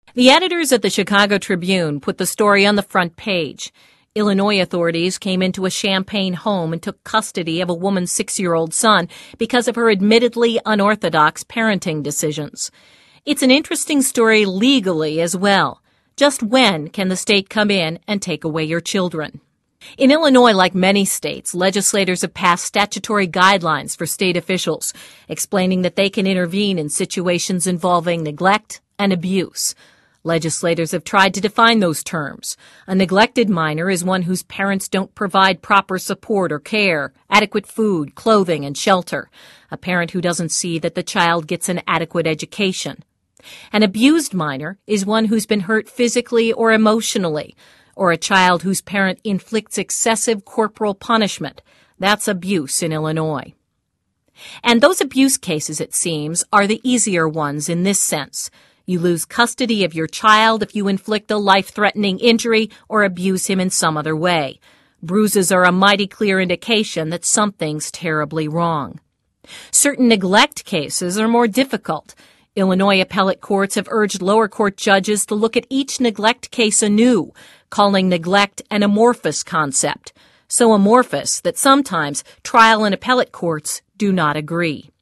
The editors at the Chicago Tribune put the story on the front page. Illinois authorities came into a Champaign home and took custody of a woman's 6-year-old son because of her admittedly unorthodox parenting decisions. It's an interesting story legally as well. Just when can the state come in and take away your children? In Illinois, like many states, legislators have passed statutory guidelines for state officials, explaining that they can intervene in situations involving neglect and abuse. Legislators have tried to define those terms. A neglected minor is one whose parents don't provide proper support or care, adequate food, clothing, and shelter. A parent who doesn't see that the child gets an adequate education. An abused minor is one who's been hurt physically or emotionally, or a child whose parent inflicts excessive corporal punishment. That's abuse in Illinois. And those abuse cases, it seems, are the easier ones in this sense. You lose custody of your child if you inflict a life-threatening injury or abuse him in some other way. Bruises are a mighty clear indication that something's terribly wrong. Certain neglect cases are more difficult. Illinois appellate courts have urged lower court judges to look at each neglect case anew, calling neglect an amorphous concept. So amorphous that sometimes trial and appellate courts do not agree.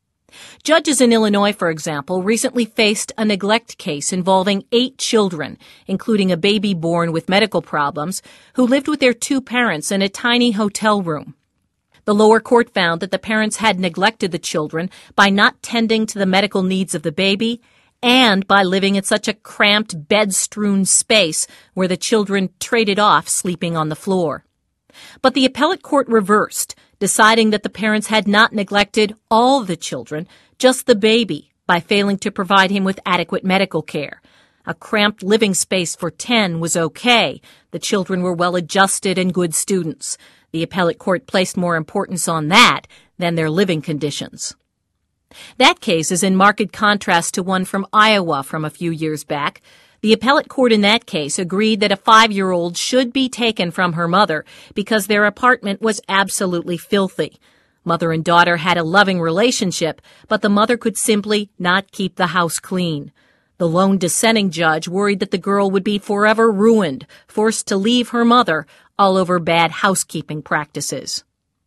Judges in Illinois, for example, recently faced a neglect case involving 8 children, including a baby born with medical problems, who lived with their 2 parents in a tiny hotel room. The lower court found that the parents had neglected the children by not tending to the medical needs of the baby and by living in such a cramped, bed-strewn space where the children traded off sleeping on the floor. But the appellate court reversed, deciding that the parents had not neglected all the children, just the baby, by failing to provide him with adequate medical care. A cramped living space for 10 was okay. The children were well-adjusted and good students. The appellate court placed more importance on that than their living conditions. That case is in marked contrast to one from Iowa from a few years back. The appellate court in that case agreed that a 5-year-old should be taken from her mother because their apartment was absolutely filthy. Mother and daughter had a loving relationship, but the mother could simply not keep the house clean. The lone dissenting judge worried that the girl would be forever ruined, forced to leave her mother, all over bad housekeeping practices.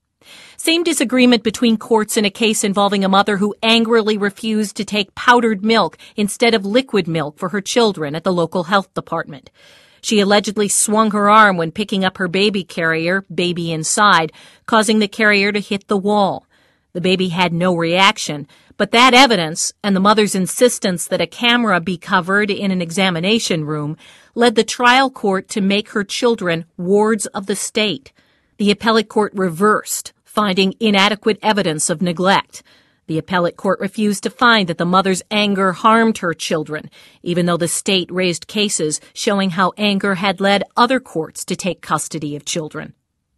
Same disagreement between courts in a case involving a mother who angrily refused to take powdered milk instead of liquid milk for her children at the local health department. She allegedly swung her arm when picking up her baby carrier, baby inside, causing the carrier to hit the wall. The baby had no reaction, but that evidence and the mother's insistence that a camera be covered in an examination room led the trial court to make her children wards of the state. The appellate court reversed, finding inadequate evidence of neglect. The appellate court refused to find that the mother's anger harmed her children, even though the state raised cases showing how anger had led other courts to take custody of children.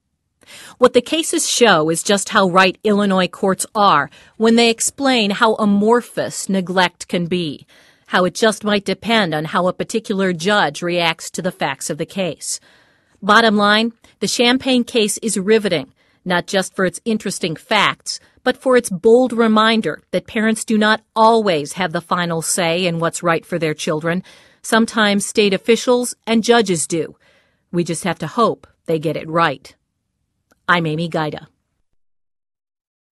What the cases show is just how right Illinois courts are when they explain how amorphous neglect can be, how it just might depend on how a particular judge reacts to the facts of the case. Bottom line, the Champaign case is riveting, not just for its interesting facts, but for its bold reminder that parents do not always have the final say in what's right for their children. Sometimes state officials and judges do. We just have to hope they get it right. I'm Amy Gaida.